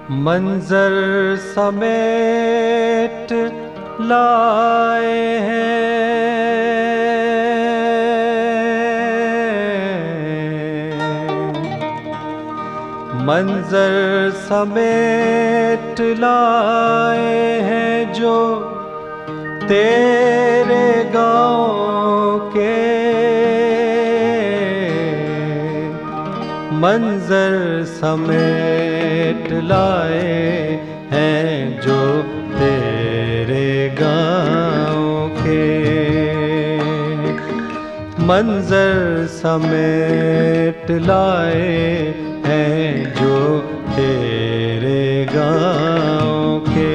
मंजर समेट लाए हैं, मंजर समेट लाए हैं जो तेरे गाँव के मंजर समेट लाए हैं जो तेरे गाँव के मंजर समेट लाए हैं जो तेरे गाँव के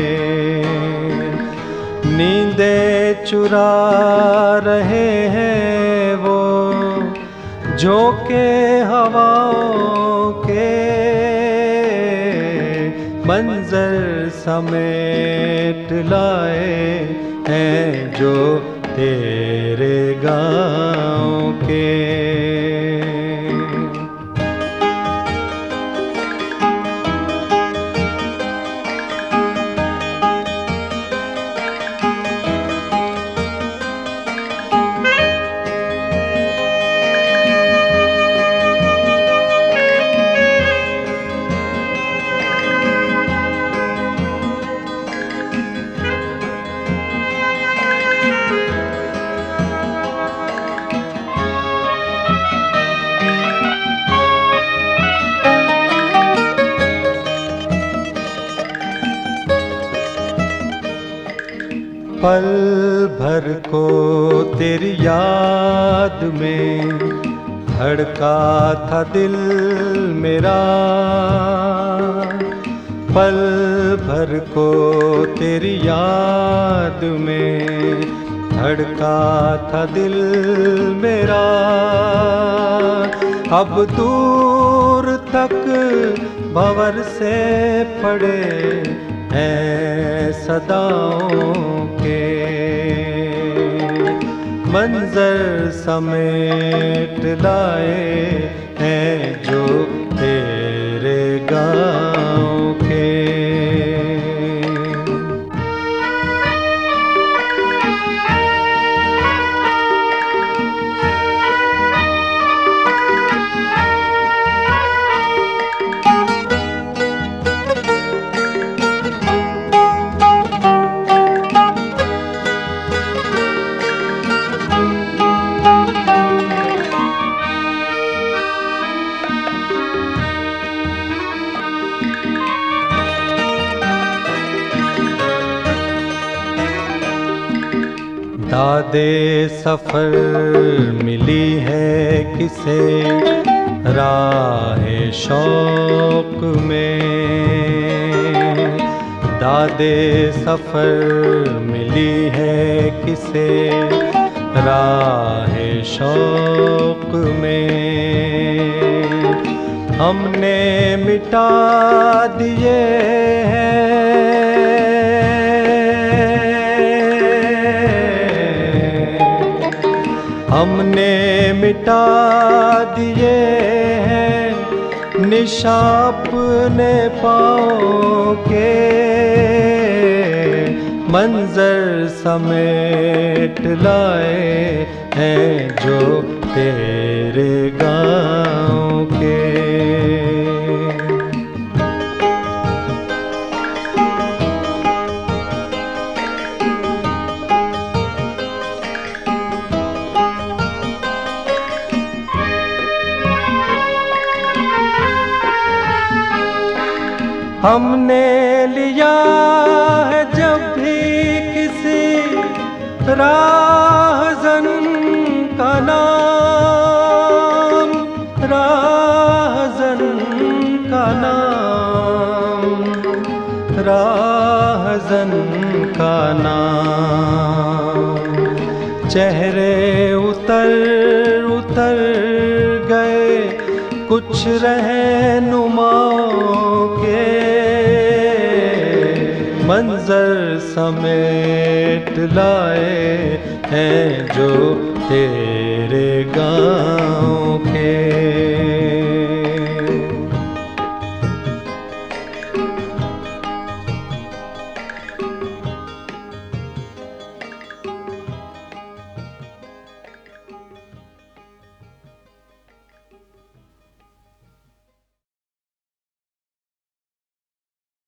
नींदें चुरा रहे हैं वो झोंके हवाओं के मंजर समेट लाए हैं जो तेरे गाँव के पल भर को तेरी याद में धड़का था दिल मेरा, पल भर को तेरी याद में धड़का था दिल मेरा। अब दूर तक भंवर से पड़े हैं सदाओं के मंजर समेट लाए हैं जो तेरे गाँव के दादे सफर मिली है किसे राहे शौक में, दादे सफर मिली है किसे राहे शौक में। हमने मिटा दिए हैं हमने मिटा दिए हैं निशान अपने पाँव के मंजर समेट लाए हैं जो तेरे गाँव के। हमने लिया है जब भी किसी राहज़न का नाम, राहज़न का नाम, राहज़न का नाम। चेहरे उतर उतर गए कुछ रहनुमाओं के मंजर समेट लाए हैं जो तेरे गाँव के।